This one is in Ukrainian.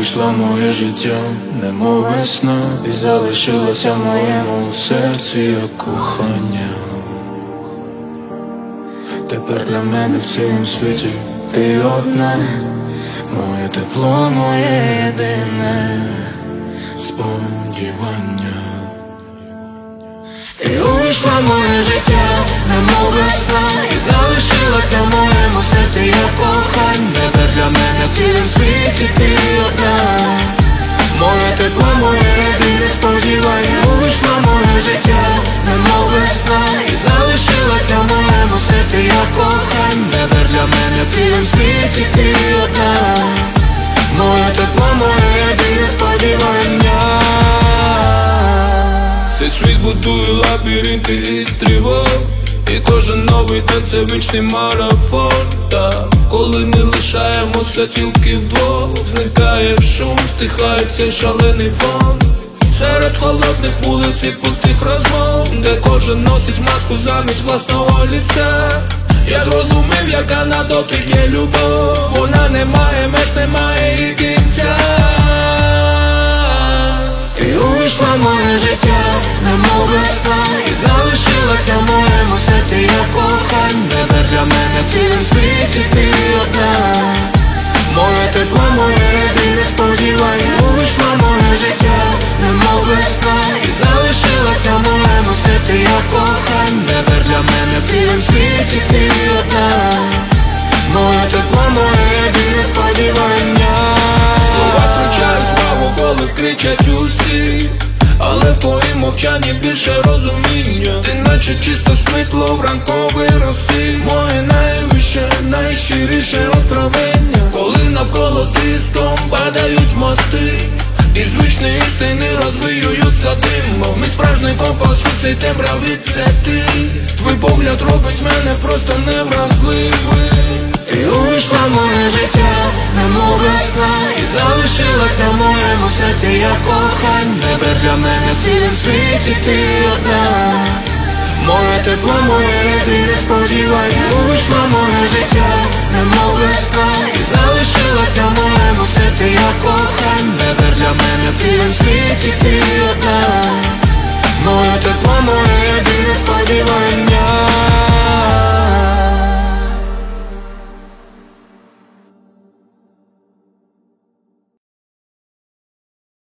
увійшла в моє життя, немов весна, і залишилася в моєму серці як кохання. Тепер для мене в цілому світі ти одна, моє тепло, моє єдине сподівання. Ти увійшла в моє життя, немов весна, і залишилася в моєму серці як кохання. Тепер для мене в цілому світі ти одна, моє тепло, моє єдине сподівання. Увійшла в моє життя, немов весна, і залишилася в моєму серці як кохання. Тепер для мене в цілому світі ти одна, моє тепло, моє єдине сподівання. Цей світ будує лабіринти із тривог, і кожен новий день це вічний марафон. Та коли ми лишаємося тільки вдвох, зникає шум, стихає цей шалений фон. Серед холодних вулиць і пустих розмов, де кожен носить маску замість власного лиця. Я зрозумів, яка на дотик є любов, вона не має меж, немає і кінця. Ти увійшла в моє життя, немов весна, і залишилася в моєму серці як кохання. Тепер для мене в цілому світі ти одна, моє тепло, моє єдине сподівання. Увійшла в моє життя, немов весна, і залишилася в моєму серці як кохання. Тепер для мене в цілому світі ти одна, моє тепло, моє єдине сподівання. Слова втрачають вагу, коли кричать усі, але в твоїм мовчанні більше розуміння. Ти наче чисте світло в ранковій росі, моє найвище, найщиріше откровення. Коли навколо з тріском падають мости, і звичні істини розвіюються димом. Мій справжній компас у цій темряві це ти. Твій погляд робить мене просто невразливим. Ти увійшла в моє життя, немов весна, і залишилася в моєму серці як кохання. Тепер для мене в цілому світі ти одна, моє тепло, моє єдине сподівання. Увійшла в моє життя, немов весна, і залишилася в моєму серці як кохання. Тепер для мене в цілому світі ти одна, моє тепло, моє єдине сподівання.